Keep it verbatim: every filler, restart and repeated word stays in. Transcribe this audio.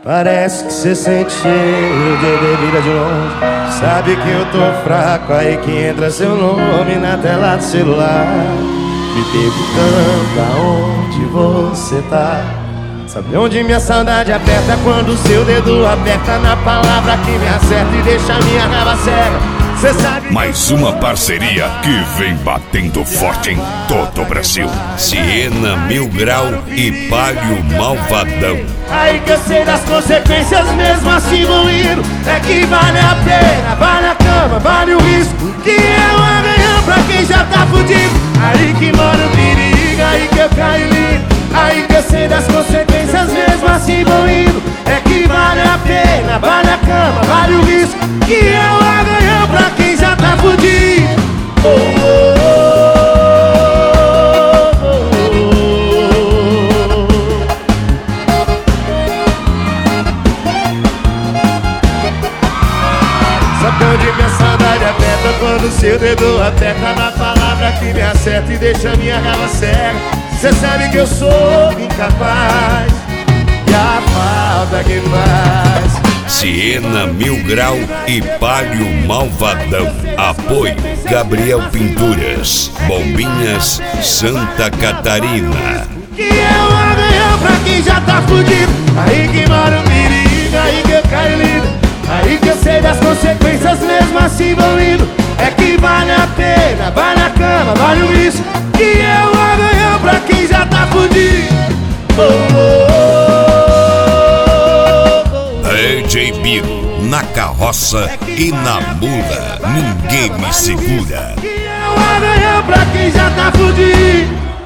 Parece que cê sente cheiro de bebida de longe. Sabe que eu tô fraco, aí que entra seu nome na tela do celular, me perguntando aonde você tá. Sabe onde minha saudade aperta? Quando seu dedo aperta na palavra que me acerta e deixa minha raiva cega. Cê sabe. Mais uma parceria que vem batendo forte em todo o Brasil. Siena, Mil Grau e Palio Malvadão. Aí que eu sei das consequências, mesmo assim vou indo. É que vale a pena, vale a cama, vale o risco, que é um amanhã pra quem já tá fudido. Aí que mora o perigo, aí que eu caio lindo. Aí que eu sei das consequências, mesmo assim vou indo. É que vale a pena, vale a cama, vale o risco, que é um amanhã pra quem já tá fudido. Oh, oh, oh, oh, oh. Sabe onde minha saudade aperta? Quando seu dedo aperta na palavra que me acerta e deixa minha raiva cega. Cê sabe que eu sou incapaz e a falta que faz. Siena, Mil Grau e Palio Malvadão. Apoio Gabriel Pinturas, Bombinhas, Santa Catarina. Que é o amanhã pra quem já tá fudido. Aí que mora o perigo, aí que eu caio lindo. Aí que eu sei das consequências, mesmo assim vou indo. É que vale a pena, vale a cama, vale o risco, que é o amanhã pra quem já tá fudido. Oh, oh, oh, oh. D J Biro, na carroça e na mula, ninguém me segura. Que é o amanhã pra quem já tá fudido.